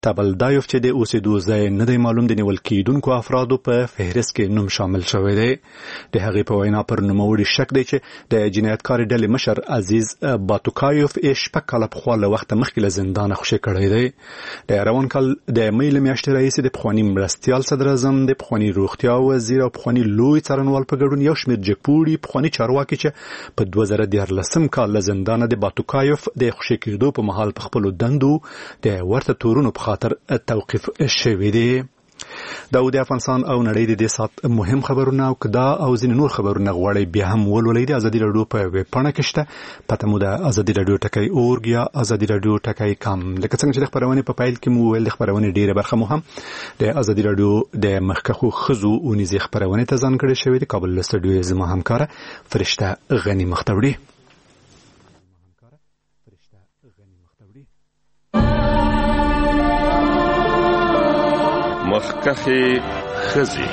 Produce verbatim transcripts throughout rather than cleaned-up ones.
تابلدایوف چې د اوسېدو ځای نه دی معلوم د نیول کېدونکو افرادو په فهرست کې نوم شامل شوی دی. د هغې په وینا پر نوموړي شک دی چې د جنایتکارې ډلې مشر عزیز باتوکایوف یې شپږ کاله پخوا له وخته مخکې له زندانه خوشي کړی دی. د روان کال د مې له میاشتې راهیسې د پخواني مرستیال صدراعظم د پخواني روغتیا وزیر او پخواني لوی څارنوال په ګډون یو شمېر جګپوړي پخواني چارواکي چې په دوه زره دیارلسم کال له زندانه د باتوکایوف د خوشي کېدو په مهال په خپلو دندو د ورته تورونو په خاطر توقیف شوی دی. دا د افغانستان او نړۍ د دې سات مهم خبرونه او کدا او ځینې نور خبرونه غواړي بیا هم ولولئ د ازادي رادیو په ویب پاڼه کې شته. پته مو د ازادي رادیو ټکی اورګ یا ازادي رادیو ټکی کام. لکه څنګه چې د خبرونې په پایل کې مو ویل د خبرونې ډیره برخه مو هم د ازادي رادیو د مخکخو خزو اونیزي خبرونه ته ځان کړی شوی د کابل له سټډیو زما همکاره فرشته غنی مختوړي. مخکخي خزي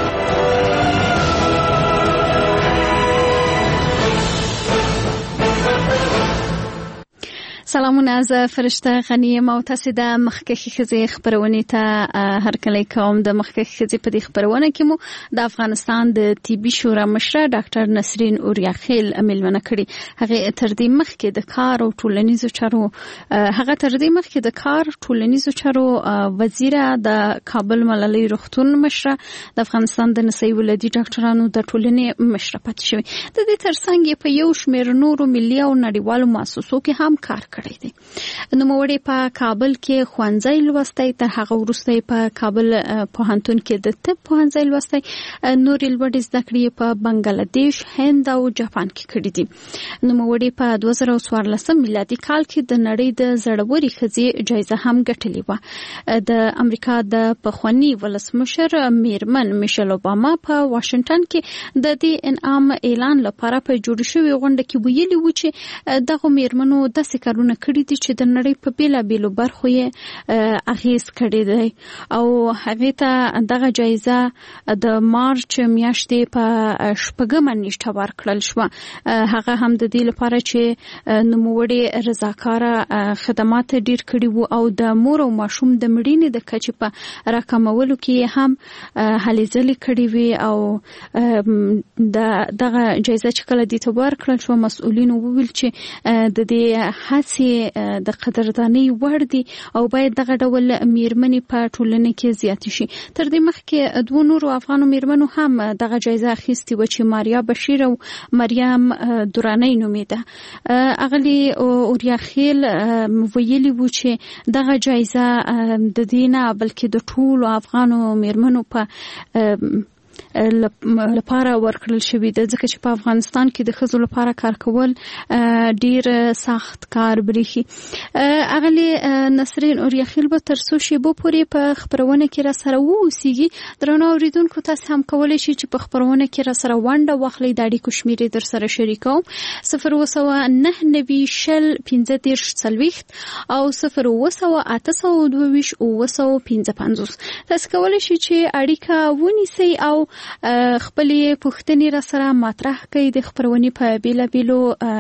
سلامونه، زه فرشته غنی یم او تاسو د مخکخي خزي خبرونه ته هرکلی کوم. د مخکخي خزي په دې خبرونه کې مو د افغانستان د طبي شورا مشره ډاکټر نسرین اوریاخیل ملمنه کړي. هغه تر دې مخکې د کار او ټولنیزو چارو هغه تر دې مخکې د کار ټولنیزو چارو وزیر د کابل ملالۍ روغتون مشره د افغانستان د نسایي ولادي ډاکټرانو د ټولنې مشره پاتې شوی. د دې ترڅنګ په یو شمېر نورو ملي او نړیوالو مؤسسو کې هم کار کړی دی. نوموړی په کابل کې ښوونځی لوستی، تر هغه وروسته په کابل پوهنتون کې د طب پوهنځی لوستی، نورې لوړې زده کړې په بنګلادیش، هند او جاپان کې کړې دي. نوموړی په دوه زره څوارلسم میلادي کال کې د نړۍ د زړورې ښځې جایزه هم ګټلې وه. د امریکا د پخواني ولسمشر میرمن میشل اوباما په واشنګټن کې د دې انعام اعلان لپاره په جوړ شوې غونډه کې ویلي و چې دغه میرمنو داسې کارونه کړی دي چې د نړۍ په بیلابیلو برخو یې اغیز کړی دی او هغه ته دغه جایزه د مارچ میاشتې په شپږمه نیټه ورکړل شو. هغه هم د دې لپاره چې نوموړي رضاکاره خدمات ډیر کړي وو او د مور او ماشوم د مړینې د کچې په راکمولو کې هم هلې ځلې کړي وي او د دغه جایزه چې کله دې ته ورکړل شو مسؤلینو وویل چې د دې هڅې د قدردانۍ وړ دي او باید دغه ډول میرمنې په ټولنه کې زیاتې شي. تر دې مخکې دوه نورو افغانو میرمنو هم دغه جایزه اخیستې وه چې ماریا بشیر او مریم درانی نومېده. اغلي اوریاخیل ویلي وو چې دغه جایزه د دې نه بلکې د ټولو افغانو میرمنو په لپاره ورکړل شوی د ځکه چې په افغانستان کې د ښځو لپاره کار کول ډیر سخت کار بریخي. اغلی نسرین اوریاخیل به تر څو شیبو پورې په خبرونه کې را سره ووسیږي. درنو اوریدونکو تاسو هم کولی شئ چې په خبرونه کې را سره ونډه واخلئ. د اړیکو شمیرې در سره شریکوم: صفر اوه سوه نهه نوي شل پنځه دېرش څلوېښت او صفر اوه سوه اته سوه دوه ویشت اوه سوه پنځه پنځوس. تاسو کولی شئ چې اړیکه ونیسئ او خپلې پوښتنې را سره مطرح کړئ. د خبرونې په بیلابیلو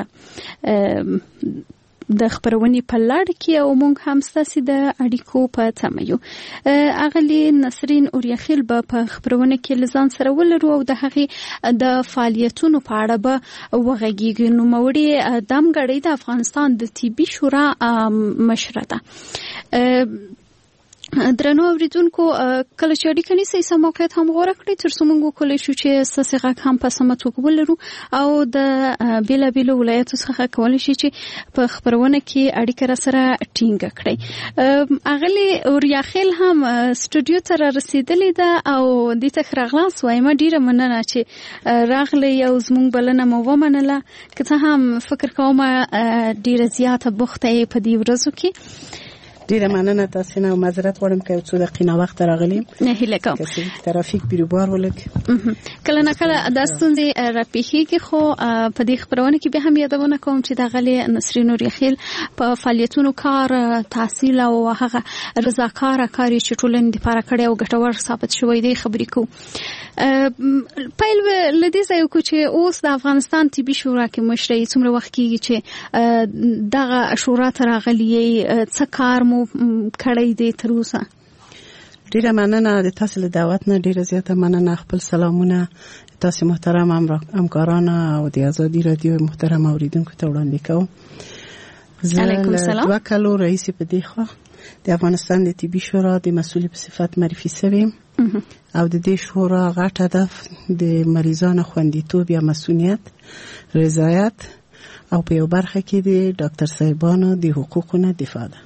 د خبرونې په لړ کې او موږ هم ستاسو د اړیکو په تمه یو. اغلی نسرین اوریاخیل به په خبرونه کې لزان سره ولرو او د هغې د فعالیتونو په اړه به وغږیږي. نوموړې دمګړۍ د افغانستان د طبي شورا مشره ده. درنو اوریدونکو کله چې اړیکه نیسئ سم موقعیت هم غوره کړئ تر څو موږ وکولی شو چې ستاسې غږ هم په سمه توګه ولرو او د بیلابیلو ولایتو څخه کولی شي چې په خبرونه کې اړیکه را سره ټینګه کړئ. اغلې اوریاخیل هم سټوډیو ته را رسېدلې ده او دې ته ښه راغلاست وایم. ډېره مننه چې راغلی او زموږ بلنه مو ومنله. که څه هم فکر کوم ډېره زیاته بوخته یې په دې ورځو کې. ډیره مننه تاسو نه. معذرت غواړم که څو دقیقې نه وخت راغلیم. نه هیله کوم کسي ترافیک بیروبار ولګ کله نه کله د ستونزې راپېښېږي خو په دې خبرونه کې به هم یادونه کوم چې د غلې نسرین اوریاخیل په فعالیتونو کار تحصیل او هغه رضاکاره کار چې ټولنې لپاره کړی او ګټور ثابت شوی دی خبرې کوو. پیل لدې ځای کو چې اوس د افغانستان طبي شورا کې مشري څومره وخت کېږي چې دغه شورا ته راغلي څه کار مو کړی دی تر اوسه؟ ډیره مننه د تاسو له دعوت نه، ډیره زیاته مننه. خپل سلامونه تاسو محترم همکارانو او د آزادي رادیو محترم اوریدونکو ته وړاندې کوم. علیکم السلام. دوه کلو رئیس په دی خوا د افغانستان د طبي شورا د مسؤل په صفت معرفي شوم او د دې شورا غټ هدف د مریضانو خوندیتوب یا مسؤلیت، رضایت او په یو برخه کې د ډاکټر صاحبانو د حقوقو دفاع ده.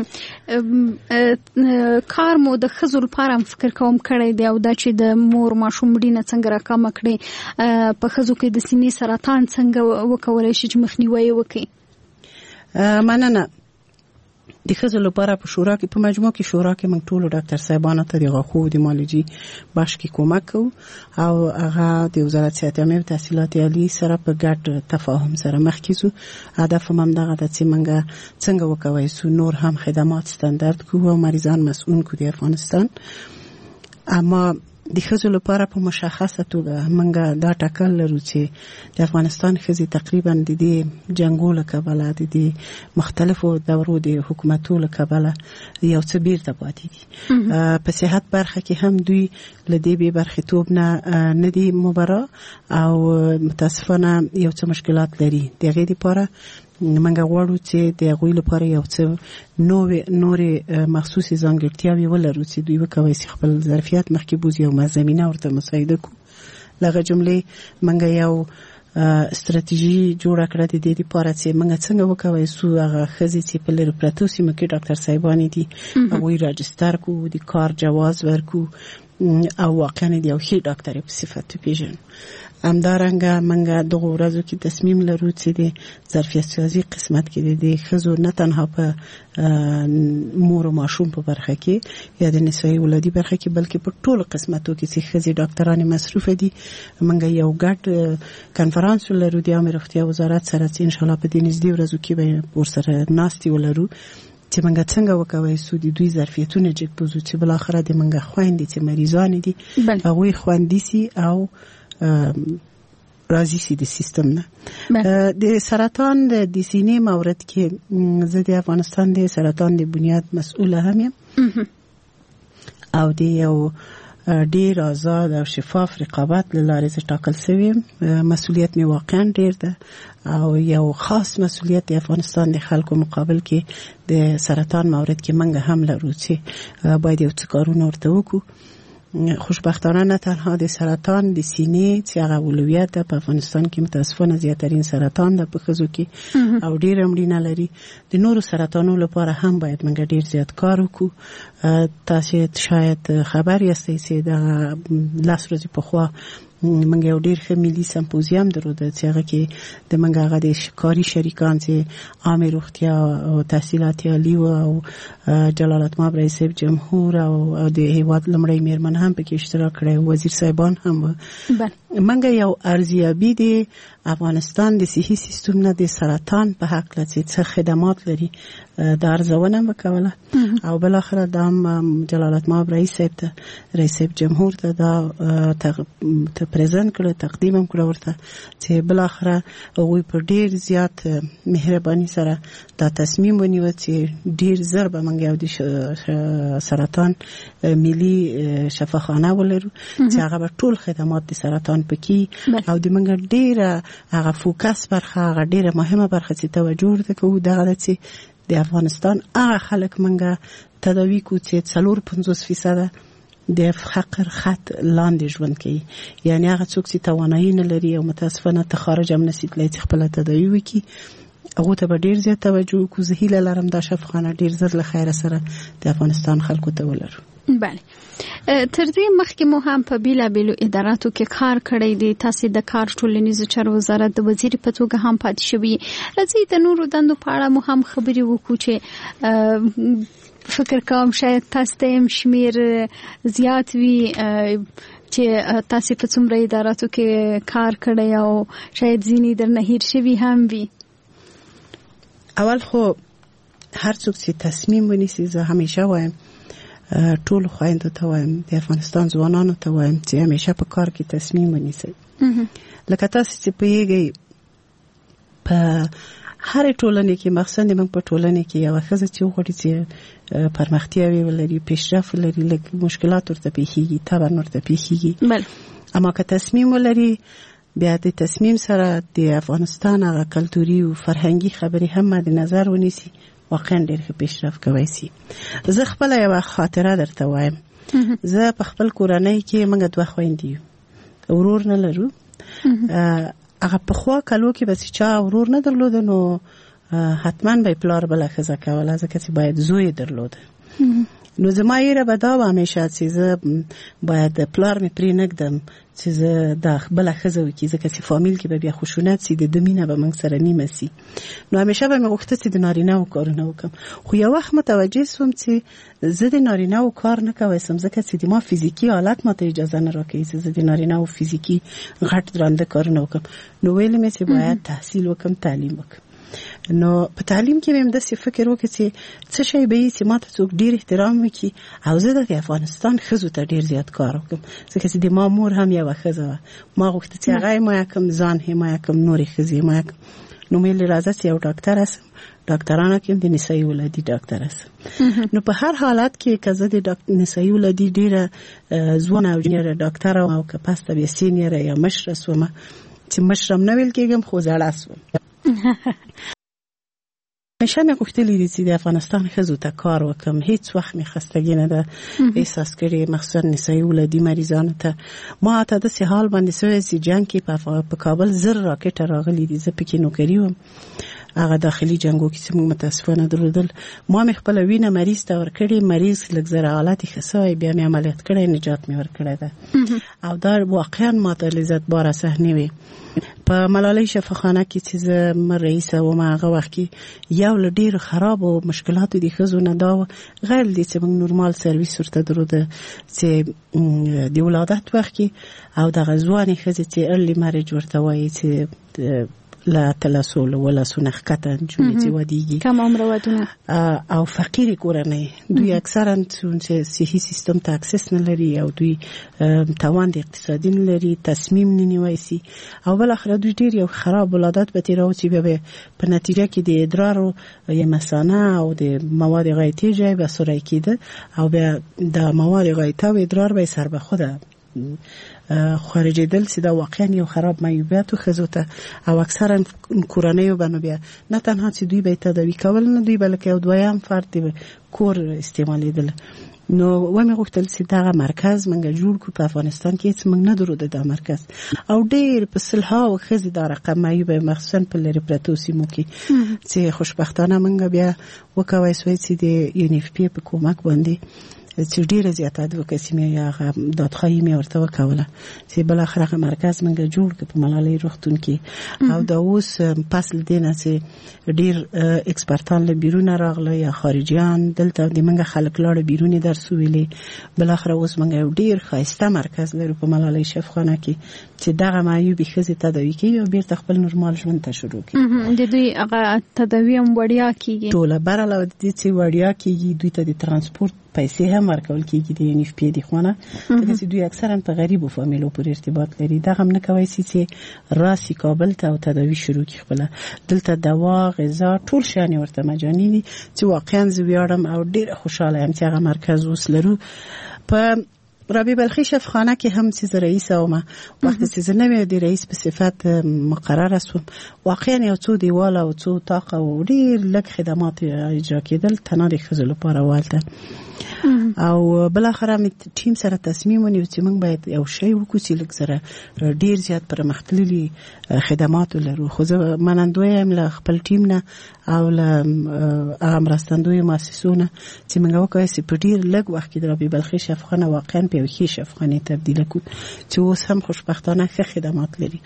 کار مو د ښځو لپاره فکر کوم کړی دی او دا چې د مور ماشوم مړینه څنګه راکمه کړي، په ښځو کې د سینې سرطان څنګه وکولای شي چې مخنیوي وکړي؟ مننه. د ښځو لپاره په شورا کې په مجموع کې شورا کې موږ ټول ډاکټر صاحبانو ته د غاښو د مالجی بخش کې کومک کوو او هغه د وزارت صحت عامه او تحصیلات عالی سره په ګډ تفاهم سره مخ کیږو. هدف هم دغه د چې موږ څنګه وکوي سو نور هم خدمات ستاندرد کوو او مریضان مسؤل کو د افغانستان. اما د ښځو لپاره په مشخصه توګه موږ دا ټاکل لرو چې د افغانستان ښځې تقریبا د دې جنګو له کبله د دې مختلفو دورو د حکومتو له کبله یو څه بیرته پاتې دي. په صحت برخه کې هم دوی له دې بې برخېتوب نه نه دي مبرا او متاسفانه یو څه مشکلات لري. د هغې دپاره منګه غواړو چې د هغوی لپاره یو څه نوې نورې مخصوصي ځانګړتیاوې ولرو چې دوی وکولی شي خپل ظرفیت مخکې بوځي او زمینه ورته مساعده کړو. لغه جملې منګه یو استراتیژي جوړه کړه د دې لپاره چې منګه څنګه وکولی سو هغه ښځې چې په لرې پرتو سیمو کې ډاکټر صاحبانې دي هغوی راجستر کړو، د کار جواز ورکړو او واقعا د یو ښه ډاکټر په صفت وپېژنو. همدارنګه منګه دغه ورځو کې تصمیم لرو چې د ظرفیت سازي قسمت کې د ښځو نه تنها په مور او ماشوم په برخه کې یا د نسایي ولادي برخه کې بلکې په ټولو قسمتو کې چې ښځې ډاکټرانې مصروفه دي منګه یو ګډ کنفرانس ولرو د عامه روغتیا وزارت سره چې انشاءالله په دې نږدې ورځو کې به ورسره ناستې ولرو چې منګه څنګه وکوي سو د دوی ظرفیتونه جګ بوزو چې بالاخره د منګه خويندې چې مریضان دي هغوی خوندي سي او راضي سي د سیستم نه. د سرطان د سینې مورد کې زه د افغانستان د سرطان د بنیاد مسؤله هم یم او د یو ډیر آزاد او شفاف رقابت له لارې ټاکل شوی. مسؤلیت می واقعا ډیر ده او یو خاص مسؤلیت د افغانستان د خلکو مقابل کې د سرطان مورد کې منګه هم لرو چې باید یو څه کارونه ورته وکړو. خوشبختانه نه تنها د سرطان د سینې چې هغه اولویت ده په افغانستان کې متاسفانه زیاترین سرطان ده په ښځو کې او ډېره مړینه لري. د نورو سرطانونو لپاره هم باید موږ ډېر زیات کار وکړو. تاسو شاید خبر یاستئ چې د لس ورځې پخوا منګه یو ډیر ښه ملي سمپوزیم درلوده چې هغه کې د منګه هغه د کاري شریکان چې عامه روغتیا او تحصیلات عالی او جلالتمآب رئیس صاحب جمهور او د هیواد لمړی میرمن هم پکې اشتراک کړی، وزیر صاحبان هم. منګه یو ارزیابي د افغانستان د صحي سیستم نه د سرطان په حق له څه خدمات لري د ارزونه وکوله او بل اخر د جلالتمآب رئیس صاحب ته رئیس صاحب جمهور ته دا ته پریزنټ کړ تقدیم هم کړ ورته چې بل اخر هغه په ډیر زیات مهرباني سره دا تصمیم ونیو چې ډیر زر به منګ یو د سرطان ملي شفاخانه ولرو چې هغه به ټول خدمات د سرطان پکې او د منګ ډیر هغه فوکس برخه هغه ډیره مهمه برخه چې توجه ورته کوو دغه چې د افغانستان هغه خلک منګه تداوی کو چې څلور پنځوس فیصد د فقر خط لاندې ژوند کوي، یعنی هغه څوک چې توانایي نه لري او متاسفانه ته خارج هم نشي تللی چې خپل تداوی وکړي هغه ته به ډیر زیات توجه کو. زه هیله لرم دا شفاخانه ډیر زر له خیره سره د افغانستان خلکو ته ولرو. بله، تر دې مخکې مو هم په بیلابیلو اداراتو کې کار کړی دی. تاسو د کار ټولنیزو چارو وزارت د وزیر په توګه هم پاتې شوي. راځئ د نورو دندو په اړه مو هم خبرې وکړو چې فکر کوم شاید تاسو ته هم شمیر زیات وي چې تاسو په څومره اداراتو کې کار کړی او شاید ځینې درنه هیر شوي هم وي. اول خو هر څوک چې تصمیم ونیسي زه همیشه وایم ټول خویندو ته وایم د افغانستان ځوانانو ته وایم چې همیشه په کار کې تصمیم ونیسئ. لکه تاسو چې پوهیږئ په هر ټولنې کې مخصوصا موږ په ټولنې کې یو ښځه چې وغواړي چې پرمختیاوي ولري پیشرفت ولري لکه مشکلات ورته پیښیږي طبعا ورته پیښیږي بله اما که تصمیم ولري بیا د تصمیم سره د افغانستان هغه کلتوري او فرهنګي خبرې هم مد نظر ونیسي واقعا ډېر ښه پیشرفت کوي سي. زه خپل یو خاطره درته وایم. زه په خپل کورنۍ کې موږ دوه خويندې یو ورور نه لرو. هغه په خوا کلو کې بس چا ورور نه درلود نو حتما به پلار بل ښځه کوله ځکه چې باید زوی درلود. نو زما یې را بدا و همیشه چې زه باید پلار مې پرې نږدم چې زه د بل ښځه وکړي ځکه چې فامیل کې به بیا خشونت سي د مینه به موږ سره نیمه سي. نو همیشه به مې غوښته چې د نارینه‌و کارونه وکړم خو یو وخت متوجه شوم چې زه د نارینه‌و کار نه کولی شم ځکه چې د ما فزیکي حالت ماته اجازه نه راکوي چې زه د نارینه‌و فزیکي غټ درانده کارونه وکړم. نو ویل مې چې باید تحصیل وکړم تعلیم وکړم. نو په تعلیم کې مې داسې فکر وکړ چې څه شی به یې چې ماته څوک ډېر احترام وکړي او زه د افغانستان ښځو ته ډېر زیات کار وکړم ځکه چې د ما مور هم یوه ښځه وه. ما غوښته چې هغه حمایه کړم ځان حمایه کړم نورې ښځې حمایه کړم. نو مې ویل راځه چې یو ډاکټره شم ډاکټرانو کې د نسایي ولادي ډاکټره شم. نو په هر حالت کې که زه د نسایي ولادي ډېره ځوانه او جنیره ډاکټره او که پسته بیا سینیره یا مشره شومه چې مشره هم نه ویل کېږم خو زړه شوم. همیشه مې غوښتلي دي چې د افغانستان ښځو ته کار وکړم. هیڅ وخت مې خستګي نه ده احساس کړې مخصوصا نسایي ولادي مریضانو ته. ما ته داسې حال باندې شوی چې جنګ کې په کابل زر راکټه راغلي دي زه پکې نوکري وم هغه داخلي جنګو کې چې موږ متاسفانه درلودل. ما مې خپله وینه مریض ته ورکړې مریض لږ زره حالت یې ښه شوی بیا مې عملیات کړی نجات مې ورکړی ده او دا واقعا ماته لذت باره صحنې وې. په ملالۍ شفاخانه کې چې زه مر رئیسه وم هغه وخت کې یو له ډېرو خرابو مشکلاتو د ښځو نه دا غیر دي چې موږ نورمال سرویس ورته درلوده چې د ولادت وخت کې او دغه ځوانې ښځې چې ارلی مریج ورته وایي چې لا تلاسول ولا سنخ کتن جونې چې ودیږي کم عمر ودونه او فقیر کورنۍ دوی اکثرا چې صحي سیستم ته اکسس نه لري او دوی توان د اقتصادي نه لري تصمیم نه نیوي سي او بل اخر دوی ډیر یو خراب ولادت به تیراو چې به په نتیجه کې د ادرار یا مثانه او د مواد غایطي ځای به سورای کېده او به د مواد غایطه او ادرار به سر به خوده خارجېدل چې دا واقعا یو خراب معیوبیت ښځو ته او اکثرا کورنیو باندې بیا نه تنها چې دوی به تداوی کول نه دوی بلکې یو دویم فرد دی کور استعمالیدل. نو و مې غوښتل چې دغه مرکز منګه جوړ کړو په افغانستان کې چې موږ نه درلوده دا مرکز او ډېر په سلهاو ښځې دا رقم معیوبه مخصوصا په لرې پرتو سیمو کې چې خوشبختانه موږ بیا وکولی سوی چې د یو ان اف پی په کومک باندې چې ډیره زیاته ادوکاسي مې هغه دادخواهي مې ورته وکوله چې بالاخره هغه مرکز موږ جوړ کړ په ملالۍ روغتون کې او دا اوس پس له دې نه چې ډیر اکسپرتان له بیرونه راغله یا خارجیان دلته د موږ خلک لاړه بیرونې درس ویلې بالاخره اوس موږ یو ډیر ښایسته مرکز لرو په ملالۍ شفاخانه کې چې دغه معیوبې ښځې تداوي کوي او بیرته خپل نورمال ژوند ته شروع کوي. د دوی هغه تداوي هم وړیا کېږي ټوله بر علاوه د دې چې وړیا کېږي دوی ته د ترانسپورت پیسې هم ورکول کېږي د ان اف پی د خونه ځکه چې دوی اکثرا په غریبو فامیلو پورې ارتباط لري. دغه هم نه کولی شي چې راسي کابل ته او تداوي شروع کړي خپله دلته دوا غذا ټول شیان ورته مجاني دي چې واقعا زه ویاړم او ډېره خوشحاله یم چې هغه مرکز اوس لرو. په رابعه بلخي شفاخانه کې هم چې زه رئیسه وم وخت چې زه نوې د رئیس په صفت مقرره شوم واقعا یو څو دیواله او څو اتاقه او ډېر لږ خدمات اجرا کېدل تنها د ښځو لپاره والته او بالاخره مې ټیم سره تصمیم ونیو چې موږ باید یو شی وکړو چې لږ سره ډېر زیات پرمختللي خدمات ولرو. خو زه منندوی یم له خپل ټیم نه او له هغه مرستندویو مؤسسو نه چې موږ وکړی چې په ډېر لږ وخت کې د رابعه بلخي شفاخانه واقعا په یو ښې شفاخانې تبدیله کړو چې اوس هم خوشبختانه ښه خدمات لري.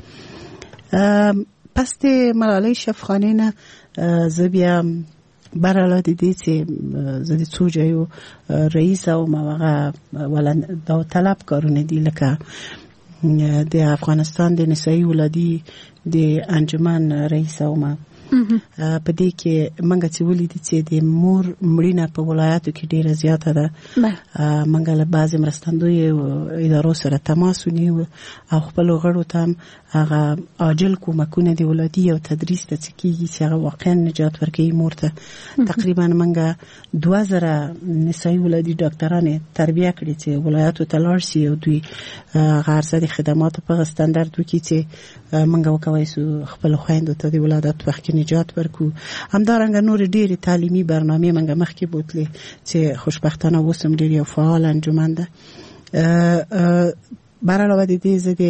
پس د ملالۍ شفاخانې نه زه بیا بر علاوه د دې چې زه د څو ځایو رئیسه وم او هغه داوطلب کارونه دي لکه د افغانستان د نسایي ولادي د انجمن رئیسه وم په دې کې منګه چې ولیدي چې د مور مړینه په ولایاتو کې ډیره زیاته ده منګه له بعضې مرستندوی ادارو سره تماس ونیو او خپلو غړو ته هم هغه عاجل کومکونه د ولادي او تدریس ته چې کېږي چې هغه واقعا نجات ورکوي مور ته تقریبا منګه دوه زره نسایي ولادي ډاکټرانې تربیه کړي چې ولایاتو ته لاړ شي او دوی هغه هر د خدماتو په ستاندرد وکړي چې منګه وکولی سو خپلو خویندو ته د ولادت وخت کې نجات ورکو. همدارنګه نورې ډېرې تعلیمي برنامې منګه مخکې بوتلې چې خوشبختانه اوس هم ډېر یو فعال انجمن ده. برعلاوه د دې زه د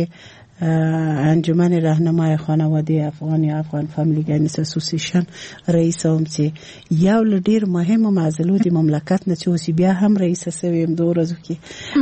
انجمن راهنمای خانواده افغان یا افغان فامیلی ګاینس اسوسییشن رئیس هم چې یو له ډېر مهمو معضلو د مملکت نه چې اوس بیا هم رئیسه سوې یم دوه ورځو کې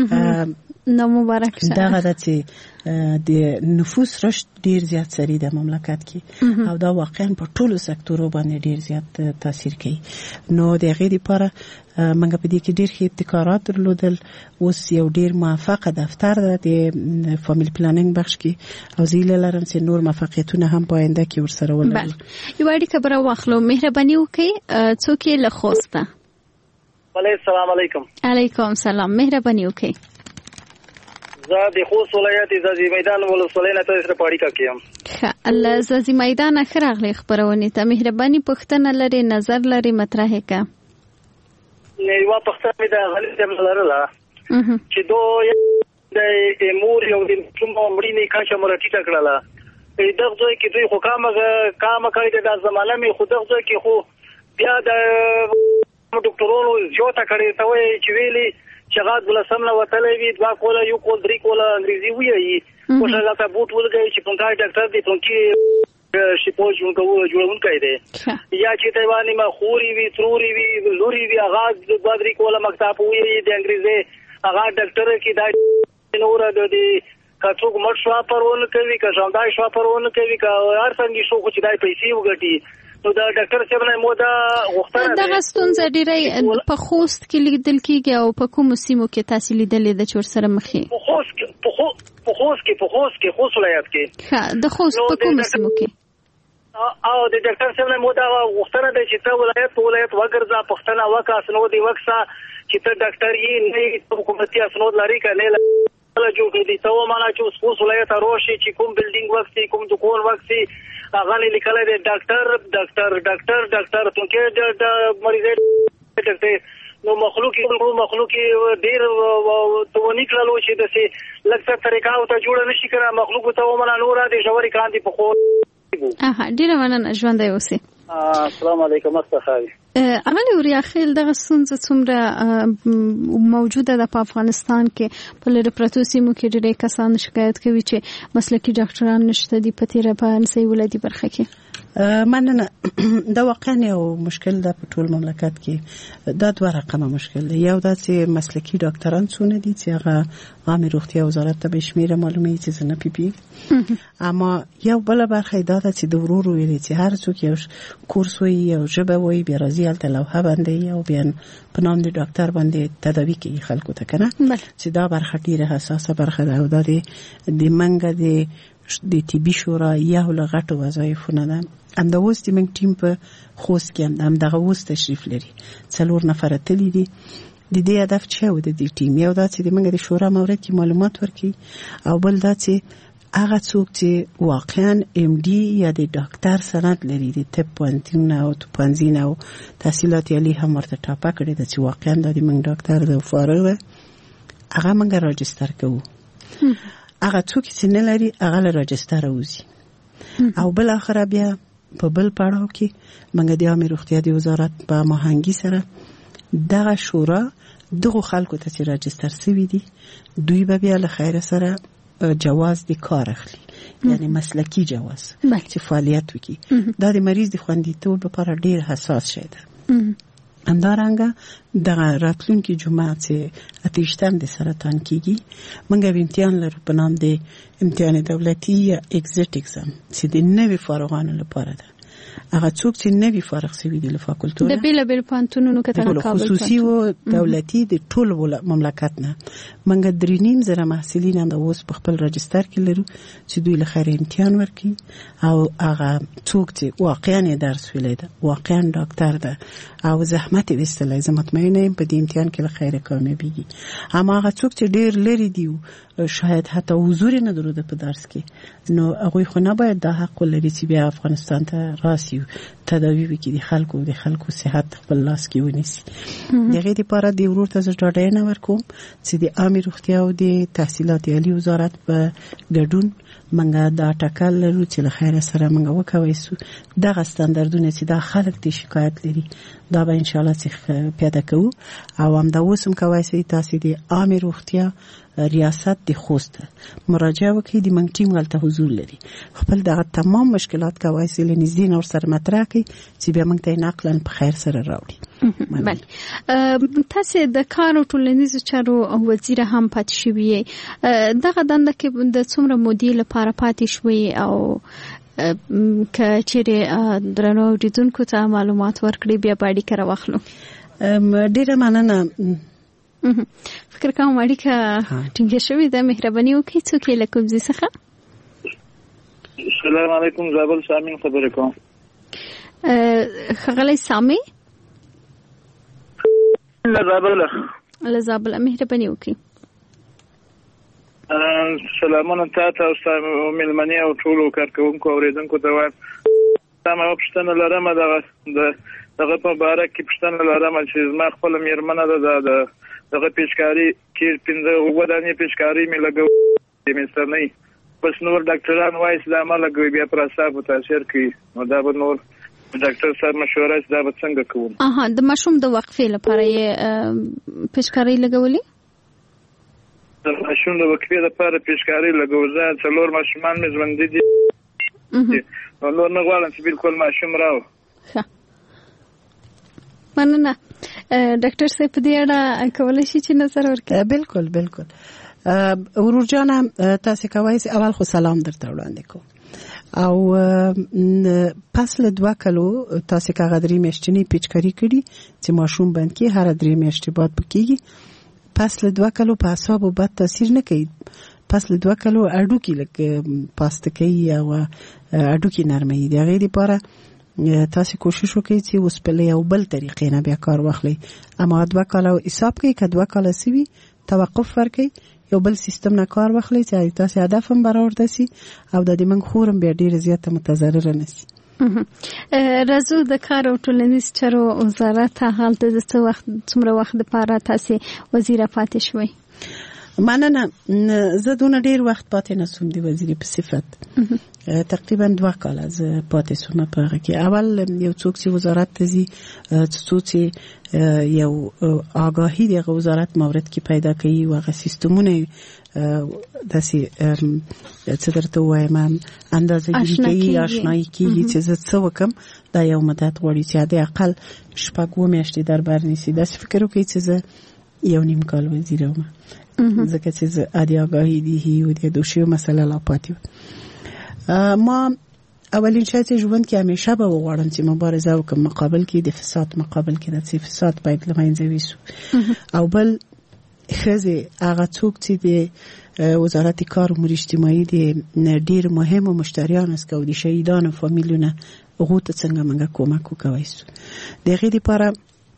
نو مبارک شه. دغه د چې د نفوس رشد ډیر زیات سری د مملکت کې او دا واقعا په ټولو سکتورو باندې ډیر زیات تاثیر کوي. نو د هغې لپاره موږ په دې کې ډیر ښه ابتکارات درلودل. اوس یو ډیر موفق دفتر ده د فامیلی پلانینګ بخش کې او زه هیله لرم چې نور موفقیتونه هم په آینده کې ورسره ولرو. بله یو اړیکه به راواخلو. مهرباني وکړئ څوک یې له خوسته؟ بله السلام علیکم. علیکم سلام. مهرباني وکړئ. زه د خوست ولایت زازی میدان ولسوالۍ نه تاسو سره په اړیکه کې یم. ښه الله زازی میدان ښه راغلی خپرونې ته. مهرباني پوښتنه لري نظر لري مطرح کړه. یوه پوښتنه مې د غلط جمع لرله چې دوی د مور یو د کوم مړینې کچه مړه ټیټه کړله. دغه ځای کې دوی خو کامه کامه کړې ده د زمانه مې خو دغه ځای کې خو بیا د ډاکټرونو زیاته کړې ته وایي چې ویلي چې غاد بلسم نه وتلی وي دوه کوله یو کول درې کوله انګریزي ووایي خو شاګه ته بوټ ولګوي چې پنکای ډاکټر دی پنکې شپو جوړونکی دی یا چې ته باندې ما خوري وي تروري وي لوري وي هغه دوه درې کوله مکتب ووایي د انګریزي هغه ډاکټر کې دا نور د دې کڅوګ مړ شو پرونه کوي که ژوندای شو پرونه کوي که هر څنګه شو خو چې دای پیسې وګټي نو دا ډاکټر صاحب نه مو دا غوښتنه ده. دغه ستونزه ډېری په خوست کې لیدل کېږي او په کومو سیمو کې تاسې لیدلې ده چې ورسره مخ یې؟ په خوست کې په خوست کې په خوست کې خوست ولایت کې. ښه د خوست په کومو سیمو کې؟ او د ډاکټر صاحب نه مو دا غوښتنه ده چې ته ولایت په ولایت وګرځه پښتنه وکړه اسنود یې وکړه چې ته ډاکټر یې نه حکومتي اسنود لري که نه جوړ کړي. ته ومانه چې اوس خوست ولایت راشي چې کوم بلډینګ وکړي کوم دکان وکړي هغه لیکلی دی ډاکټر ډاکټر ډاکټر ډاکټر تونکې د مریض ډاکټر نو مخلوق مخلوق ډیر ونی کړلو چې داسې لږ څه طریقه ورته جوړه نشي کړه مخلوق ته ومنه نوره د ژورې کاندي په خو اها ډیره مننه ژوندی اوسئ. السلام علیکم. استخاری عملی وریاخیل دغه ستونزه څومره موجوده ده په افغانستان کې په لرې پرتو سیمو کې ډېری کسان شکایت کوي چې مسلکي ډاکټران نشته دي په تیره په نسایي ولادي برخه کې. مننه. دا واقعا یو مشکل ده په ټول مملکت کې. دا دوه رقمه مشکل دی. یو دا چې مسلکي ډاکټران څونه دي چې هغه عامه روغتیا وزارت ته به شمیره معلومه چې زنه پی پی اما یو بل برخه دا ده چې د ورورو ویلي چې هر څوک یو کورس وي او ژبه وي بیا راځي هلته لوحه باندې او بیا په نام د ډاکټر باندې تداوي کوي خلکو ته کنه چې دا برخه ډیره حساسه برخه ده او دا د منګه د د طبي شورا یو له غټو وظایفونه ده. همدا اوس د موږ ټیم په خوست کې هم دغه اوس تشریف لري څلور نفره تللي دي. د دې هدف څه و د دې ټیم؟ یو دا چې د موږ د شورا مورد کې معلومات ورکړي او بل دا چې هغه څوک چې واقعا ام ډي یا د ډاکټر سند لري د طب پوهنتون او پوهنځي او تحصیلات عالی هم ورته ټاپه کړي ده چې واقعا د موږ ډاکټر د فارغ هغه موږ راجستر کوو. هغه څوک چې نه لري هغه له راجستر وځي او بل اخره بیا په بل پړاو کې موږ د عامه روغتیا د وزارت په ماهنګي سره دغه شورا دغه خلکو ته چې راجستر شوي دي دوی به بیا له خیر سره جواز د کار اخلي یعنی مسلکی جواز چې فعالیت وکړي. دا د مریض د خوندیتوب لپاره ډیر حساس شی ده. همدارنګه دغه راتلونکي جمعه چې اتهشتم د سرطان کېږي موږ امتحان لرو په نام د امتحان دولتي یا اگزیټ اگزام چې د نوي فارغانو لپاره ده هغه څوک چې نوی فارغ شوی دی له فاکولټو د بیل بیل پانتونونو کته کابل خصوصي او دولتي د ټول مملکت نه منګه درې نیم زره محصلین د اوس په خپل رجستر کې لرو چې دوی له خیر امتحان ورکړي او هغه څوک چې واقعا درس ویلی ده واقعا ډاکټر ده او زحمت وستلای زه مطمئنه یم په دې امتحان کې له خیر کامیابیږي. اما هغه څوک چې ډیر لري دی شاید حتی حضور نه درلوده په درس کې نو هغه خو نه باید د حق لري چې بیا افغانستان ته راسي تداوی وکړي د خلکو د خلکو صحت خپل لاس کې ونیسي. دغه لپاره د ورور ته ډاډه نه ورکوم چې د عامه روغتیا او د تحصیلات عالی وزارت په ګډون منګه دا ټاکل لرو چې له خیر سره منګه وکوي سو دغه ستاندردونه چې دا خلک د شکایت لري دا به ان شاء الله چې پیدا کوو او هم دا وسم کوي چې تاسو د عامه روغتیا ریاست د خوست مراجعه وکړي د منګ ټیم غلطه حضور لري خپل دغه تمام مشکلات کوي چې لنځدین اور سره مطرح کړي چې بیا موږ ته نقلن په خیر سره راوړي. بله تاسو د کار او ټولنیزو چارو وزیر هم پاتې شوی دغه دنده کې د څومره مودې لپاره پاتې شوی او که چیرې درنو اوریدونکو ته معلومات ورکړي بیا باندې کار واخلو. ډیره مننه. فکر کوم اړیکه ټینګه شوې ده مهرباني وکړئ څوک یې له کوم ځای څخه. السلام علیکم زابل سامین خبرې کوم. ښاغلی سامي له زابل له زابل مهرباني وکړئ. سلامونه تاسو او تاسو ملمنې او ټول کارکونکو اوریدونکو ته وایم تاسو او پښتنه لرم دغه دغه په باره کې پښتنه لرم چې ما خپل میرمنه ده د دغه پیشکاری کې پنځه ودانې پیشکاری مې لګو مستر نه بس نور ډاکټران وایي چې دا ما لګوي بیا پر حساب تاثیر کوي نو دا به نور ډاکټر صاحب مشوره دا به څنګه کوم. اها د ماشوم د وقفې لپاره یې پیشکاری لګولې د ماشوم د وقفې لپاره پیشکاری لګول ځان څلور ماشومان مې ژوند دي نو نور نه غواړم چې بالکل ماشوم راو. ښه مننه. ډاکټر صاحب دې اړه کولای شي چې نظر ورکړي؟ بالکل بالکل. ورور جان تاسو کوي اول خو سلام درته وړاندې کوم او پس له دوه کلو تاسو کا غدري میاشتنی پیچکاری کړي چې ماشوم باندې هر درې میاشتې بعد پکېږي پس له دوه کلو په حساب او بد تاثیر نه کوي. پس له دوه کلو اډو کې لکه پاستکي او اډو کې نرمي دی غیر لپاره تاسو کوشش وکړئ چې اوس په یو بل طریقې نه بیا کار واخلئ. اما دوه کاله حساب کوي که دوه کاله سوي توقف ورکړئ یو بل سیستم نه کار واخلئ چې تاسو هدف هم برابر شي او د دې من خورم بیا ډیر زیات متضرر نه شي. راځو د کار او ټولنیز چارو وزارت حالت د څه وخت څومره وخت لپاره تاسو وزیر پاتې شوي؟ مننه. زه دونه ډیر وخت پاتې نسوم دی وزیر په صفت تقریبا دوه کاله زه پاتې سوم په هغه کې. اول یو څوک چې وزارت ته ځي څوک یو آگاهی د وزارت مورد کې پیدا کوي او هغه سیستمونه داسې څه درته وایم اندازه کوي آشنایی کوي چې زه څه وکم دا یو مدت غواړي چې د اقل شپږ میاشتې در بر نیسي. داسې فکر وکړئ چې زه یو نیم کال وزیر وم ځکه چې زه ادي آگاهی دی او د دوشیو مسله لا پاتې ما اولین شای چې ژوند کې همیشه به وغواړم چې مبارزه وکم مقابل کې د فساد مقابل کې د فساد باید له منځه ویسو او بل خزه هغه څوک چې د وزارت کار امور اجتماعي د ډیر مهم مشتریان است او د شهیدانو فامیلونه هغه ته څنګه موږ کومک وکوي سو دغه لپاره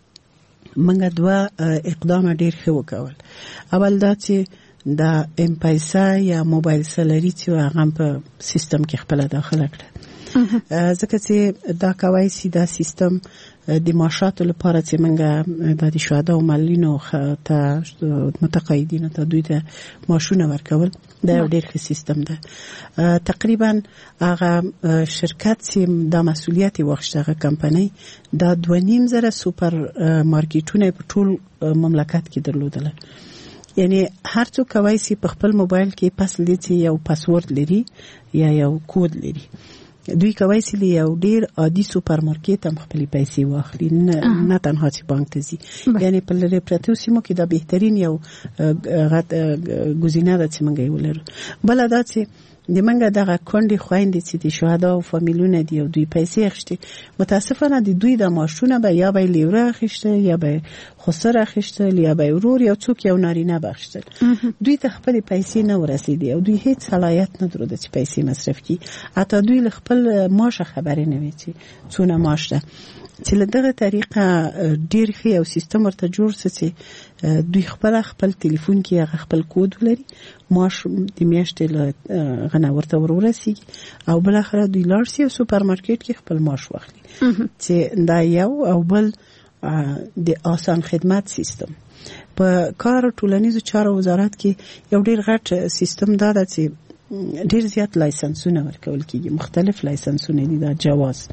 موږ دوه اقدام ډیر ښه وکول. اول دا چې د ام پیسا یا موبایل سلری چې هغه په سیستم کې خپل داخله کړه ځکه چې دا کوي چې دا سیستم د معاشاتو لپاره چې موږ د شهدا او مالینو ته متقاعدینو ته دوی ته معاشونه ورکول دا یو ډیر ښه سیستم ده. تقریبا هغه شرکت چې د مسؤلیت واخیسته هغه کمپنۍ دا دوه نیم زره سوپر مارکیټونه په ټول مملکت کې درلودل. یعنی هر څوک کوي چې په خپل موبایل کې پاس لیدي یو پاسورد لري یا یو کود لري دوی کوي چې یو ډیر عادي سوپر مارکیټ هم خپل پیسې واخلي نه تنها چې بانک ته ځي. یعنی په لری پرتو سیمو کې دا بهترین یو غت گزینه ده چې موږ یې ولرو. بل دا چې د منګه دغه کونډې خويندې چې د شهدا او فامیلونه دی او دوی پیسې اخیستي متاسفانه د دوی د ماشونه به یا به لیوره اخیسته یا به خسر اخیسته یا به ورور یا څوک یو نارینه بخښتل دوی ته خپل پیسې نه ورسېدي او دوی هیڅ صلاحیت نه درلود چې پیسې مصرف کړي حتی دوی له خپل معاش خبرې نه وي چې څونه معاش ده چې له دغه طریقه ډیر ښه یو سیستم ورته جوړ سي دوی خپل خپل ټلیفون کې هغه خپل کود ولري معاش د میاشتې له غنا ورته ورورسیږي او بل اخره دوی لاړ شي سوپر مارکیټ کې خپل معاش واخلي چې دا یو او بل د آسان خدمات سیستم په کار ټولنیزو چارو وزارت کې یو ډیر غټ سیستم دا ده چې ډیر زیات لایسنسونه ورکول کیږي مختلف لایسنسونه دي دا جواز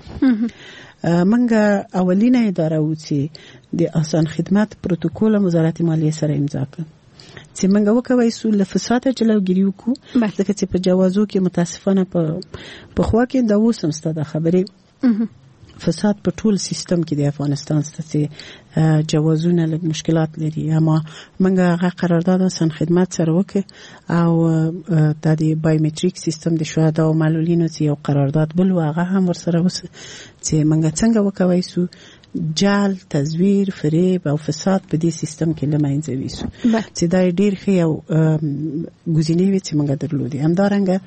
منګه اولینه اداره و چې د آسان خدمات پروتوکول وزارت مالیه سره امضا کړ چې منګه وکوي سو له فساد جلوګیری وکړو ځکه چې په جوازو کې متاسفانه په په خوا کې دا وسم ستاسو خبرې فساد په ټول سیستم کې د افغانستان ستاسو جوازونه له مشکلات لري اما منګه هغه قرارداد آسان خدمات سره وکړ او د دې بایومټریک سیستم د شهدا او معلولینو چې یو قرارداد بل واغه هم ورسره وس چې منګه څنګه وکوي سو جال تزویر فریب او فساد په دې سیستم کې لمنځه ویسو چې دا ډیر ښه یو ګزینې وي چې منګه درلودي همدارنګه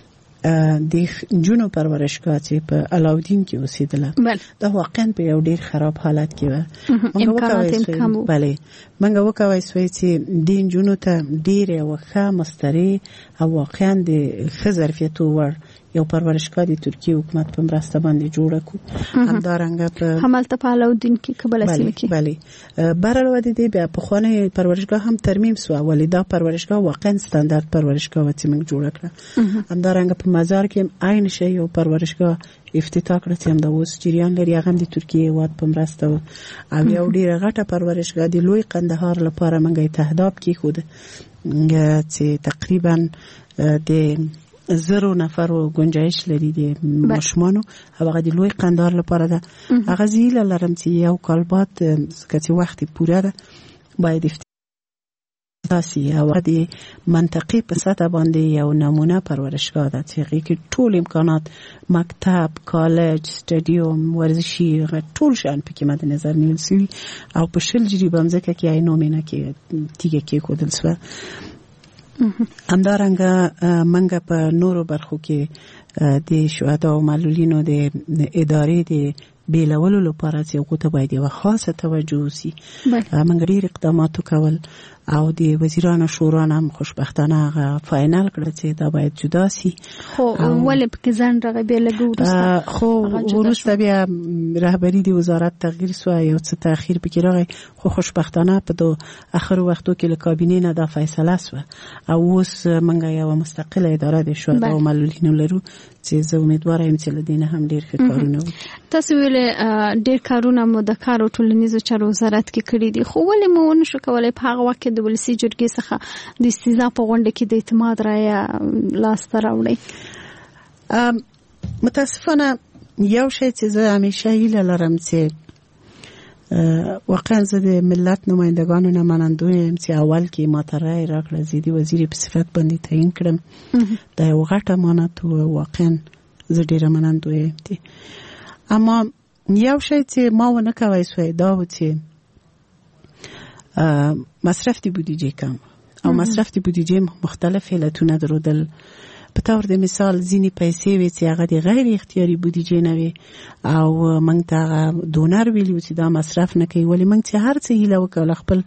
د جنو پرورشګاه چې په علاودین کې اوسېدله دا واقعا په یو ډیر خراب حالت کې و امکانات کم وو بله منګه وکوي سوي چې دین جنو ته ډیر وخه مستری او واقعا د ښه ظرفیت ور یو پرورشګاه د ترکیه حکومت په مرسته باندې جوړ کړ همدارنګه په همالته په علاودین کې قبل اسیم کې بله برل ودی دی بیا په خونه پرورشګاه هم ترمیم سو ولیدا پرورشګاه واقعا ستاندارد پرورشګاه و چې موږ جوړ کړ همدارنګه په مزار کې عین شی یو پرورشګاه افتتاح کړ چې هم د اوس جریان لري هغه د ترکیه واد په مرسته او یو ډیره غټه پرورشګاه د لوی قندهار لپاره موږ تهداب کې خود چې تقریبا د زرو نفر و گنجایش لري د ماشومانو هغه د لوی قندهار لپاره ده هغه زیله لرم چې یو کال بعد کله وخت پوره ده باید اساسي او د منطقي په سطح باندې یو نمونه پرورشګاه ده چې هغه کې ټول امکانات مکتب کالج سټډیوم ورزشي ټول شان پکې مد نظر نیول شوی او په شل جری بمځکه کې عینو مینه کې تیګه کې کودل سو همدارنګه منګه په نورو برخو کې د شهدا او معلولینو د ادارې د بیلولو لپاره چې وګته باید یو خاصه توجه وسی منګه ډیر اقدامات وکول او د وزیرانو شورا هم خوشبختانه فاینل کړ چې دا باید جدا سي خو ولې په ځان راغی به لګو خو ورسته بیا رهبری د وزارت تغییر سو یو څه تاخير پکې راغی خو خوشبختانه په دو اخر وختو کې له کابینې نه دا فیصله سو او اوس منګه یو مستقله اداره د شهدا او معلولینو لرو چې زه امیدوار یم چې لدینه هم ډیر ښه کارونه وکړي تاسو ویل ډیر کارونه مو د کار او ټولنیزو چارو وزارت کې کړی دي خو ولې مو نشو کولای په هغه وخت د ولسی جرګې څخه د استیزا په غونډه کې د اعتماد رایا لاس ته راوړی متاسفانه یو شی چې زه همیشه هیله لرم چې واقعا زه د ملت نمایندگانو نه منندوی یم چې اول کې ماته رای راکړه زیدي وزیر په صفت باندې تعیین کړم دا یو غټ امانت و واقعا زه ډیره منندوی یم اما یو شی چې ما ونه کوي سوی دا و چې مصرف دی بودیجه کم او مصرف دی بودیجه مختلف علتونه درودل په تور د مثال ځینی پیسې وي چې هغه د غیر اختیاري بودیجه نه وي او موږ ته دونر ویلو چې دا مصرف نه کوي ولی موږ چې هر څه هیله وکړو خپل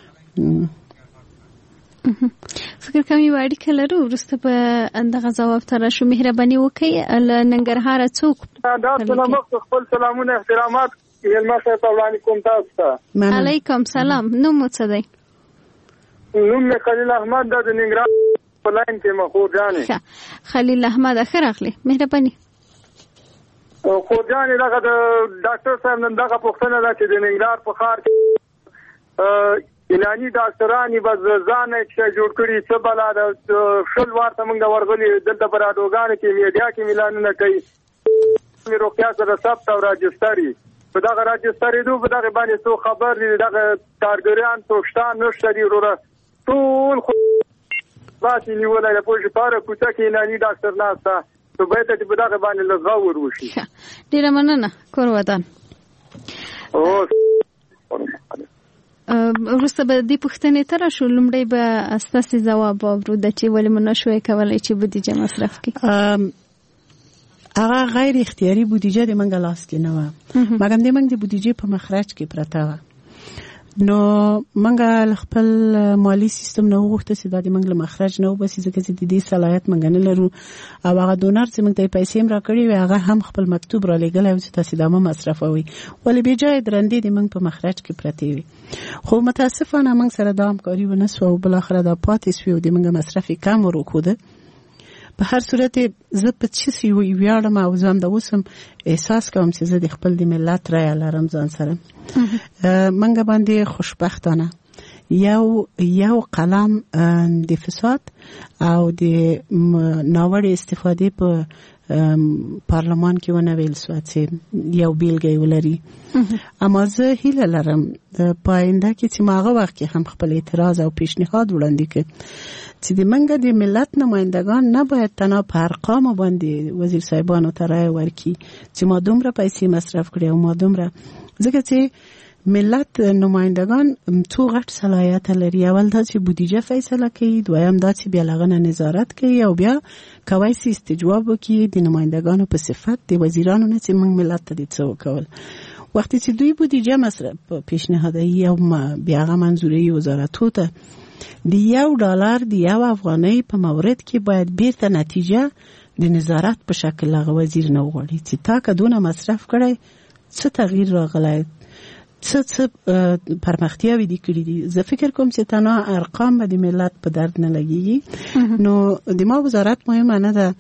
فکر کوم یو اړیکه لرو ورسته په اندغه جواب تر شو مهرباني وکړئ ننګرهار څوک دا سلام خپل سلامونه احترامات یلما صاحب علیکم تاسو علیکم سلام نو مو څه دی نوم می خلیل احمد د ننګرهار په لاین کې مخور جانې خلیل احمد اخر اخلي مهرباني خو جانې دغه د ډاکټر صاحب نن دغه پوښتنه ده چې د ننګرهار په ښار کې اعلاني ډاکټرانی بس ځان چې جوړ کړي څه بلا د شل وارته موږ ورغلي دلته برادوګان کې میډیا کې اعلانونه کوي مې روغتیا سره ثبت او راجستري په دغه راجستري دوه په دغه باندې څو خبر دي دغه کارګران توشتان نشته دي وروره ټول تاسو نیولای په پوهه پاره کوڅه کې نانی ډاکټر ناستا ته به ته په دغه باندې لغاور وشي. ډیره مننه کور ودان. او ورسته به د پښتنې تر شو لمړی به اساسي جواب ورو د چې ولې مونږ شوي کولای چې بودیجه مصرف کړي. هغه غیر اختیاري بودیجه د منګه لاس کې نه و، مګر د منګ د بودیجه په مخرج کې پرته و. نو منګه خپل مالی سیستم نه وغوښته چې دا د منګ له مخرج نه وباسي، ځکه چې د دې صلاحیت منګ نه لرو. او هغه ډونر چې منګ ته پیسې هم راکړي وي هغه هم خپل مکتوب را لېږلی و چې تاسې دا مه مصرفوئ، ولې بې ځایه درندې د منګ په مخرج کې پرتې وي. خو متاسفانه منګ سره دا همکاري ونه سوه او بالاخره دا پاتې سوې او د منګ مصرف یې کم ور وښوده. په هر صورت زه په څه شي ویاړم او ځان د اوس هم احساس کوم چې زه د خپل د ملت رایه لرم ځان سره. منګه باندې خوشبختانه یو یو قلم د فساد او د ناوړه استفادې په پارلمان کې ونه ویل سو چې یو بیلګه ولري. اما زه هیله لرم په آینده کې چې ماغه وخت کې هم خپل اعتراض او پیشنهاد وړاندې کړم چې د منګه د ملت نمایندگان نه باید تنها په ارقام باندې وزیر صاحبانو ته رایه ورکړي چې ما دومره پیسې مصرف کړې او ما دومره، ځکه چې ملت نمایندگان څو غټ صلاحیت لري. اول دا چې بودیجه فیصله کوي، دویم دا چې بیا لغنه نظارت کوي او بیا کوي چې استجواب وکړي د نمایندگانو په صفت د وزیرانو نه چې موږ ملت ته دې څه وکول. وختي چې دوی بودیجه مصرف پیشنهادوي او بیا هغه منظوري وزارتو ته د یو ډالر د یو افغانۍ په مورد کې باید بیرته نتیجه د نظارت په شکل هغه وزیر نه وغواړي چې تا که دونه مصرف کړی څه تغییر راغلی، څه څه پرمختیاوې دي کړي دي. زه فکر کوم چې تنها ارقام به د ملت په درد نه لګیږي. نو د ما وزارت مهمه نه ده،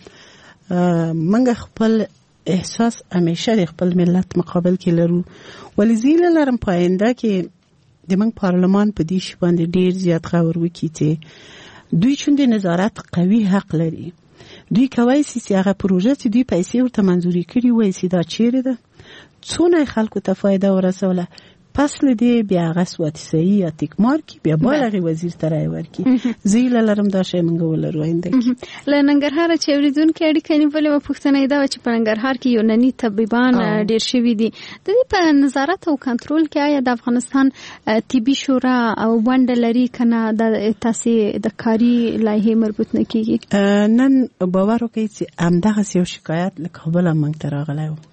منګه خپل احساس همیشه د خپل ملت مقابل کې لرو. ولې زه هیله لرم په آینده کې د منګ پارلمان په دې شي باندې ډیر زیات غور وکړي چې دوی چون د نظارت قوي حق لري، دوی کوي چې هغه پروژه چې دوی پیسې ورته منظوري کړي وایي چې دا چیرې ده، څونه خلکو ته فایده ورسوله، پس لدې بیا هغه سواتیسایي یا تکمار کې بیا بالغ وزیر ته رایه ورکړي. زه هیله لرم دا شی موږ ولرو آینده کې. له ننګرهاره چې اورېدونکي اړیکه نیولې وه پوښتنه یې دا وه چې په ننګرهار کې یوناني طبیبان ډېر شوي دي. د دې په نظارت او کنټرول کې آیا د افغانستان طبي شورا او ونډه لري که نه د تاسې د کاري لایحې مربوط نه کېږي؟ نن باور وکړئ چې همدغسې یو شکایت له کابله موږ ته راغلی و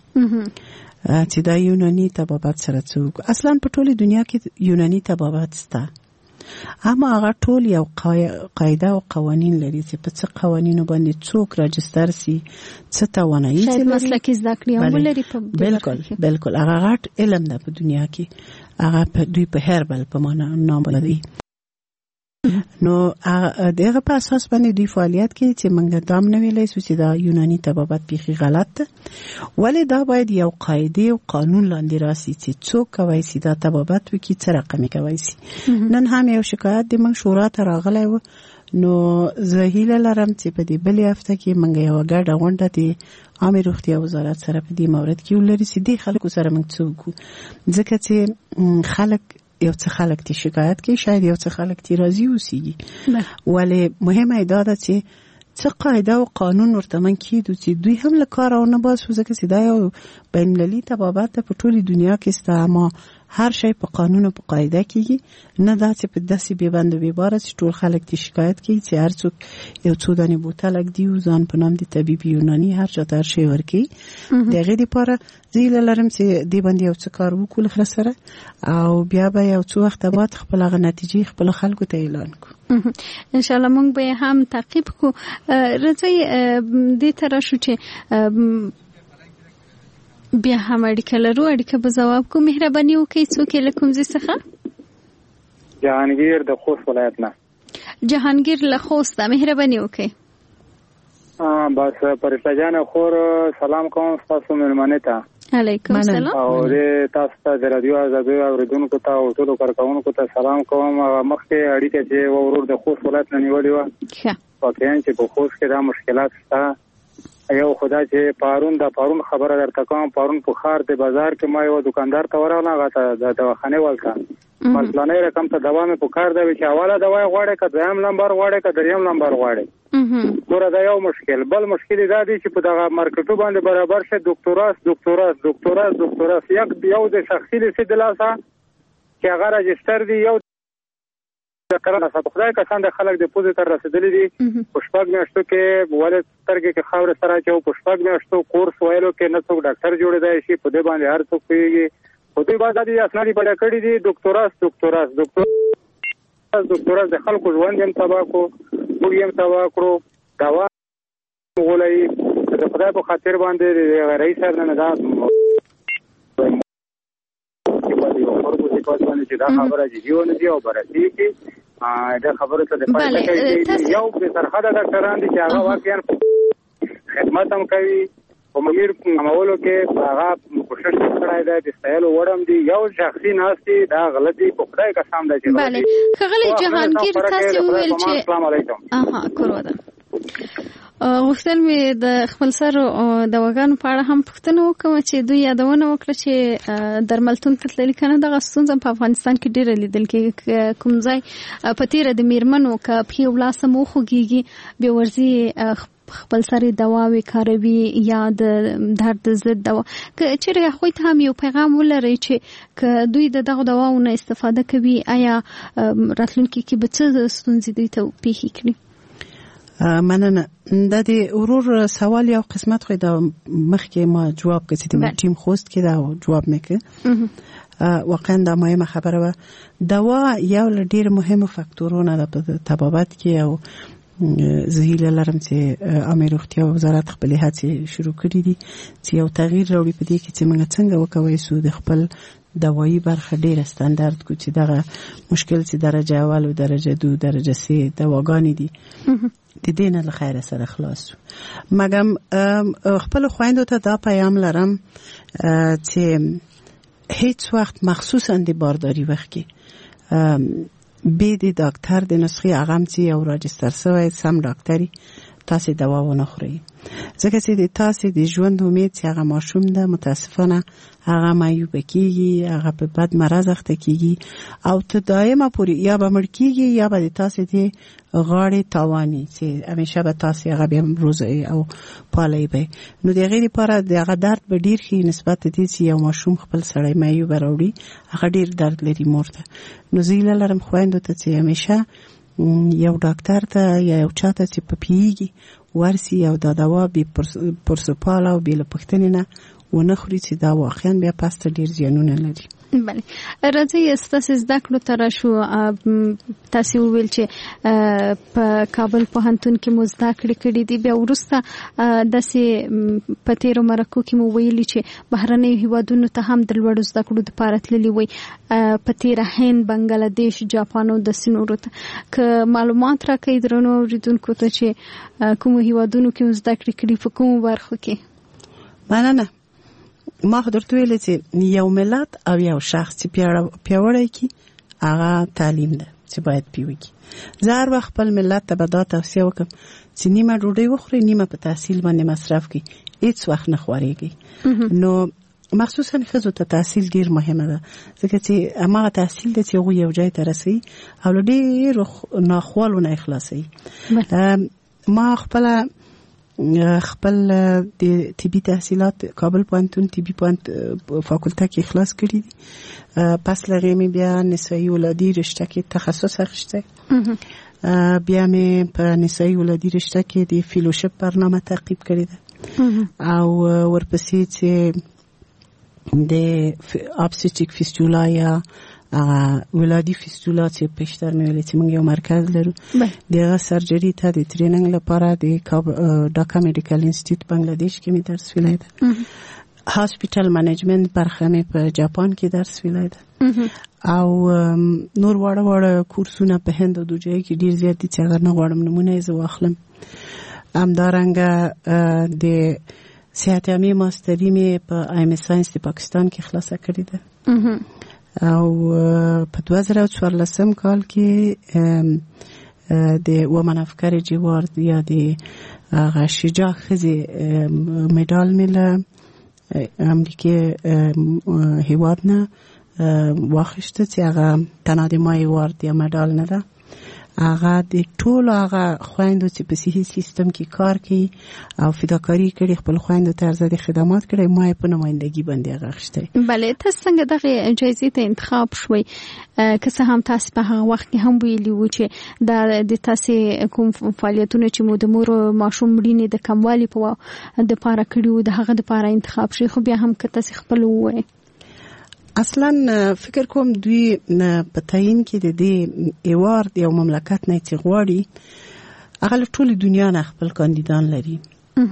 چې دا یوناني طبابت سره څوک. اصلا په ټوله دنیا کې یوناني طبابت سته، اما هغه ټول یو قاعده او قوانین لري چې په څه قوانینو باندې څوک راجستر سي، څه توانایي شاید مسلکي زده کړې هم ولري. بالکل بالکل هغه غټ علم ده په دنیا کې، هغه دوی په هربل په معنا نام لري. نو دغه په اساس باندې دوی فعالیت کوي چې موږ دام نه ویلای سو چې دا یوناني طبابت بیخي غلط ده، ولې دا باید یو قاعده او قانون لاندې راسي چې څوک کوي چې دا طبابت وکړي، څه رقم کوي سي. نن هم یو شکایت د موږ شورا ته راغلی و، نو زه هیله لرم چې په دې بلې هفته کې موږ یو ګډه غونډه د عامه روغتیا وزارت سره په دې مورد کې ولري چې دې خلکو سره موږ څه وکړو، ځکه چې خلک یو څه خلک تی شکایت کوي، شاید یو څه خلک تی راضي اوسېږي، ولی مهمه دا ده چې څه قاعده او قانون ورته من کېدو چې دوی هم له کاره ونه باسو، ځکه چې دا یو بین‌المللي طبابت په ټولې دنیا کې سته، اما هر شی په قانون او په قاعده کېږي، نه دا چې په داسې بې بند و بې باره چې ټول خلک تی شکایت کوي چې هر څوک یو څو دانې بوتل ږدي او ځان په نام د طبیب یوناني هر چا ته هر شی ورکوي. د هغې دپاره زه هیله لرم چې دې باندې یو څه کار وکړو له خره سره او بیا به یو څو وخته بعد خپل هغه نتیجې خپلو خلکو ته اعلان کړو. انشاءالله موږ به هم تعقیب کړو. راځئ دې ته راشو چې بیا هم اړیکه لرو، اړیکه به ځواب کو. مهرباني وکړئ څوک یې له کوم ځای څخه؟ جهانگیر د خوست ولایت نه. جهانگیر له خوست، مهرباني وکړئ. بس پرسته جان خور سلام کوم تاسو مېلمانه ته. علیکم السلام. او دې تاسو ته د رادیو آزادۍ اوریدونکو ته او ټولو کارکونکو ته سلام کوم. مخکې اړیکه چې ورور د خوست ولایت نه نیولې وه، ښه واقعا چې په خوست کې دا مشکلات شته یو خدا چې پارون د پارون خبره درته کوم. پارون په خار د بازار کې ما یو دکاندار ته ورغلم، هغه ته د دواخانې ولته مثلا رقم ته دوا مې په کار دی چې اوله دوا غواړي که دویم نمبر غواړي که دریم نمبر غواړي. ګوره دا یو مشکل. بل مشکل دا دی چې په دغه مارکیټو باندې برابر شه دکتوراس دکتوراس دکتوراس دکتوراس یک یو د شخصي لیست د لاسه چې هغه راجستر دی، یو د کرنه سره خدای کسان د خلک د پوزې تر رسیدلې دي. په شپږ میاشتو کې ولې سترګې کې خاورې سره چې په شپږ میاشتو کورس ویلو کې نه څوک ډاکټر جوړېدای شي، په دې باندې هر څوک پیږي. په دې باندې د اسنادي پیدا کړی دي دکتوراس دکتوراس دکتوراس دکتوراس د خلکو ژوند هم تباه کو، موږ هم تباه کړو. دوا غولای د خدای په خاطر باندې رئیس صاحب نه دا چې دا خبره جديونه دی او برسي کې دا خبره ته د پاتې کوي. یو به سرحده ډاکټران دي چې هغه واقعا خدمت هم کوي او مګر معمولو کې هغه کوشش کړای دی د ستایلو وړم دي. یو شخصي ناشتي دا غلطي په خدای قسم ده چې بله خغلی جهانگیر تاسو ویل چې السلام علیکم. اها کورو ده غوښتل مې د خپل سر دواګانو په اړه هم پوښتنه وکړم چې دوی یادونه وکړه چې درملتون ته تللي که نه دغه ستونزه په افغانستان کې ډېره لیدل کېږي. کوم ځای په تېره د میرمنو که پښې او لاس هم وخوږېږي بې ورځي خپل سرې دواوې کاروي یا د درد ضد دوا، که چېرې هغوی ته هم یو پیغام ولرئ چې که دوی د دغو دواو نه استفاده کوي آیا راتلونکي کې به څه ستونزې دوی ته پیښې کړي؟ مننه. د دې ورور سوال یو قسمت خو دا مخکې ما جواب کړی د ټیم خوست کې دا جواب مکه واقعا دا مهمه خبره و. دوا یو له ډیر مهمو فاکتورونو د طبابت کې او زهیله لرم چې عامه روغتیا وزارت خپل هڅې شروع کړې دي چې یو تغییر راوړي په دې کې چې موږ څنګه وکوي سو د خپل دوایی برخه ډیره ستاندارد کو چې دغه مشکل چې درجه اول او درجه دو درجه سه دواګانې دي د دې نه له خیره سره خلاص. مګم خپل خويندو ته دا پیغام لرم چې هیڅ وخت مخصوصا د بارداری وخت کې به د ډاکټر د نسخې اغم چې او راجستر شوی سم ډاکټري تاسو دوا ونه خورئ، ځکه چې د تاسو د ژوند امید چې هغه ماشوم ده متاسفانه هغه معیوب کیږي، هغه په بد مرض اخته کیږي او ته دایمه پوری یا به مړ کیږي یا به تاسو د غاړې تاواني چې همیشه به تاسو هغه به روزي او پالي به نو د غیر لپاره دغه درد به ډیر خي نسبت دي چې یو ماشوم خپل سړی معیوب راوړي هغه ډیر درد لري مرته. نو زیله لرم خويندو ته چې همیشه یو ډاکټر ته یا یو چاته چې په پیږي ورسي او دا دوا به پرسپال او به لپختنه نه ونه خوري چې دا واقعا بیا پاسته ډیر زیانونه لري. بله راځي ستاسو زده کړو تر شو تاسو ویل چې په کابل پوهنتون کې مو زده کړې کړې دي بیا ورسته داسې په تیرو مرکو کې مو ویلي چې بهرنۍ هیوادونو ته هم د لوړو زده کړو دپاره تللي وئ په تیره هند بنګلادیش جاپان او داسې نورو ته که معلومات راکړئ درنو اورېدونکو ته چې کومو هیوادونو کې مو زده کړې کړي په کومو برخو کې؟ مننه. ما خو درته ویل چې یو ملت او یو شخص چې پیاوړی کی هغه تعلیم ده چې باید پیوږي. زه هر وخت خپل ملت ته به دا توصیه وکم چې نیمه ډوډۍ وخوري نیمه په تحصیل باندې مصرف کړي، هیڅ وخت نه خوارېږي. نو مخصوصا ښځو ته تحصیل ډیر مهمه ده ځکه چې هغه تحصیل ده چې هغوی یو ځای ته رسوي او له ډېرو ناخوالو نه یې خلاصوي. ما خپله خپل د طبي تحصیلات کابل پوهنتون طبي فاکولته کې خلاص کړی دي. پس لغې مې بیا نسایي ولادي رشته کې تخصص اخیسته، بیا مې په نسایي ولادي رشته کې د فیلوشپ برنامه تعقیب کړې ده او ورپسې چې د ابستریک فیستولا یا ولادي فیستولا چې پښتر مې ویل چې موږ یو مرکز لرو دغه سرجری ته د ټریننګ لپاره د ډاکا میډیکل انسټیټیوټ بنگلادیش کې مې درس ویلی ده. هاسپیټل منیجمنت برخه مې په جاپان کې درس ویلی ده او نور واړه واړه کورسونه په هند او دوجای کې ډیر زیات دي چې هغه نه غواړم نمونه یې زه واخلم. همدارنګه د صحت عامې ماستري مې په ایم اس ساینس د پاکستان کې خلاصه کړې ده او په دوه زره څوارلسم کال کې د ومن اف کریج ایوارډ یا د هغه شجاع خزي مډال مله امریکای هیواد نه واخیسته چې هغه تنها د ما ایوارد یا مډال نه ده. هغه د ټولو هغه خویندو چې په صحي سیستم کې کار کوي او فداکاري کړي خپل خویندو ته ارزښت خدمات کړي ما یې په نمایندګي باندې هغه اخیستی. بله تاسو څنګه دغه جایزې ته انتخاب شوئ؟ که څه هم تاسو په هغه وخت کې هم ویلي وو چې دا د تاسو کوم فعالیتونه چې مو د مور ماشوم مړینې د کموالي په دپاره کړي وو د هغه دپاره انتخاب شوی، خو بیا هم که تاسو خپل ووایئ. اصلا فکر کوم دوی په تعیین کې د دې ایوارد یو مملکت نه چې غواړي هغه له ټولې دنیا نه خپل کاندیدان لري.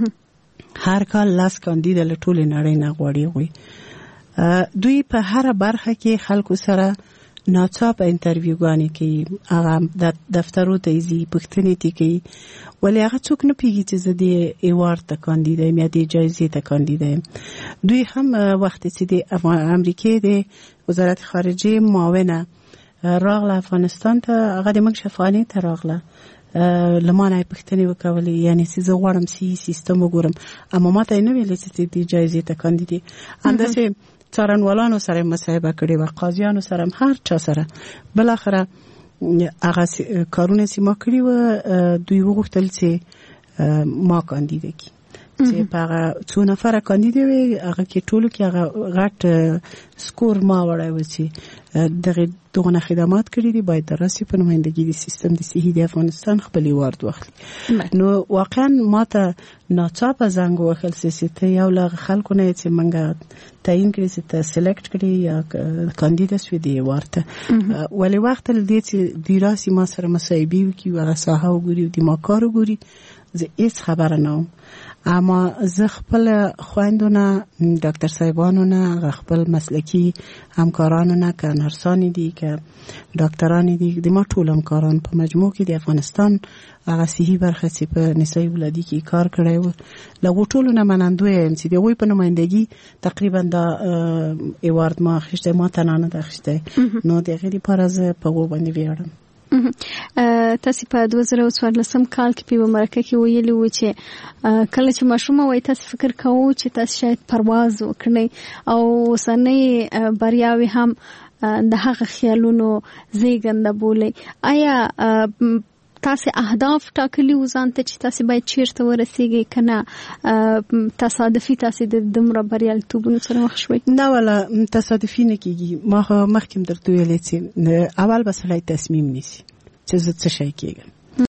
هر کال لاس کاندید له ټولې نړۍ نه غواړي غوي. دوی په هر برخه کې خلکو سره ناڅاپه انټرویوګانې کوي، هغه د دفترو ته ځي، پوښتنې تې کوي، ولې هغه څوک نه پوهېږي چې زه د ایوارد ته کاندید یم یا د جایزې ته کاندید یم. دوی هم وخت چې د امریکې د وزارت خارجه معاونه راغله افغانستان ته، هغه د موږ شفاخانې ته راغله، له ما نه یې پوښتنې وکولې، یعنې چې زه غواړم صحي سیستم وګورم، اما ما ته یې نه ویلې چې د جایزې ته کاندید یې. همداسې څارنوالانو سره مصاحبه کړې وه، قاضیانو سره هم، هر چا سره. بالاخره هغه کارونه چې ما کړي وه دوی وغوښتل چې ما کاندیده کړي، چې په هغه څو نفره کاندیده وي هغه کې ټولو کې هغه غټ سکور ما وړی و چې دغه دغونه خدمات کړي دي، باید دراسي په نمایندګي د سیستم د صحي د افغانستان خپل ایوارد واخلي. نو واقعا ما ته ناڅاپه زنګ ووهل چې ته یو له خلکو نه چې موږ تعیین کړي چې ته سلیکټ کړي یا کاندیده شوې د ایوارد ته. ولې وخت له دې چې دوی راسي ما سره مصاحبې وکړي، هغه ساحه وګوري او د ما کار وګوري، زه هیڅ خبره نه وم. اما زه خپل خویندو نه، ډاکټر صاحبانو نه، خپل مسلکي همکارانو نه، که نرسانی دي که ډاکټرانی دي، د ما ټول همکاران په مجموع کې د افغانستان هغه صحي برخه چې په نسایي ولادي کې کار کړی و له هغو ټولو نه منندویه یم چې د هغوی په نمایندګي تقریبا دا ایوارد ما اخیستی، ما تنها نه ده اخیستی. نو د هغې دپاره زه په هغو باندې ویاړم. تاسو په دوه زره څوارلسم کال کې په مرکه کې ویلي وو چې کله چې ماشوم وای تاسو فکر کوو چې تاسو شاید پرواز وکړئ او اوسنۍ بریاوې هم د هغه خیالونو زیږنده بولئ. آیا تاسو اهداف ټاکلي وو ځان ته چې تاسو باید چیرته ورسیږئ که نه تصادفي تاسو د دومره بریالیتوبونو سره مخ شوئ؟ نه ولا تصادفي نه کېږي. ما مخکې هم درته ویلې چې اول به سړی تصمیم نیسي چې زه څه شی کېږم.